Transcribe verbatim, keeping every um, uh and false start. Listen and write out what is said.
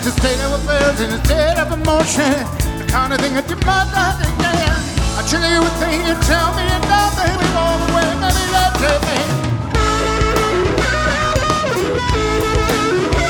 It's a state of affairs in a state of emotion. The kind of thing that your mother understand. I chill you with things you tell me and now baby all the way, maybe that's it, man.